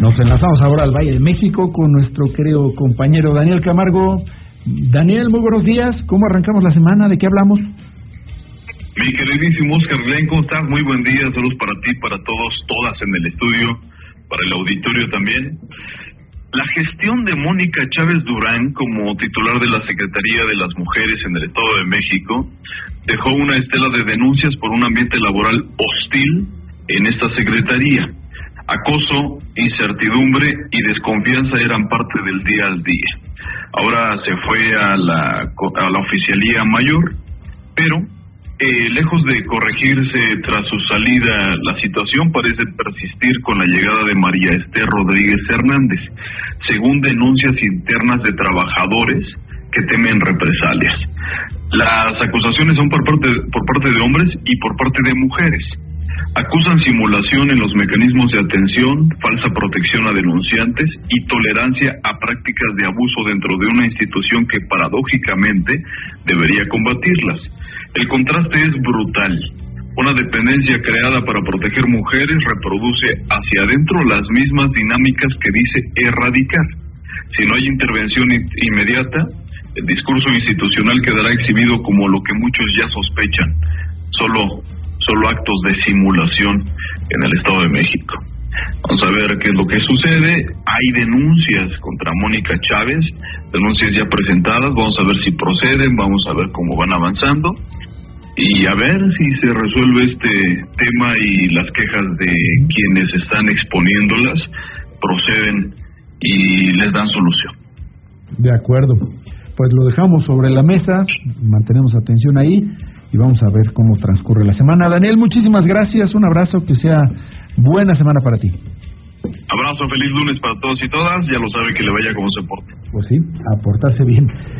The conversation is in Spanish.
Nos enlazamos ahora al Valle de México con nuestro querido compañero Daniel Camargo. Daniel, muy buenos días. ¿Cómo arrancamos la semana? ¿De qué hablamos? Mi queridísimo Oscar Len, ¿cómo estás? Muy buen día. Saludos para ti, para todos, todas en el estudio, para el auditorio también. La gestión de Mónica Chávez Durán como titular de la Secretaría de las Mujeres en el Estado de México dejó una estela de denuncias por un ambiente laboral hostil en esta secretaría. Acoso, incertidumbre y desconfianza eran parte del día al día. Ahora se fue a la oficialía mayor, pero lejos de corregirse tras su salida, la situación parece persistir con la llegada de María Esther Rodríguez Hernández, según denuncias internas de trabajadores que temen represalias. Las acusaciones son por parte de hombres y por parte de mujeres. Acusan simulación en los mecanismos de atención, falsa protección a denunciantes y tolerancia a prácticas de abuso dentro de una institución que paradójicamente debería combatirlas. El contraste es brutal. Una dependencia creada para proteger mujeres reproduce hacia adentro las mismas dinámicas que dice erradicar. Si no hay intervención inmediata, el discurso institucional quedará exhibido como lo que muchos ya sospechan, solo actos de simulación en el Estado de México. Vamos a ver qué es lo que sucede. Hay denuncias contra Mónica Chávez, denuncias ya presentadas, vamos a ver si proceden, vamos a ver cómo van avanzando y a ver si se resuelve este tema y las quejas de quienes están exponiéndolas proceden y les dan solución. De acuerdo, pues lo dejamos sobre la mesa, mantenemos atención ahí y vamos a ver cómo transcurre la semana. Daniel, muchísimas gracias, un abrazo, que sea buena semana para ti. Abrazo, feliz lunes para todos y todas, ya lo sabe, que le vaya como se porte. Pues sí, a portarse bien.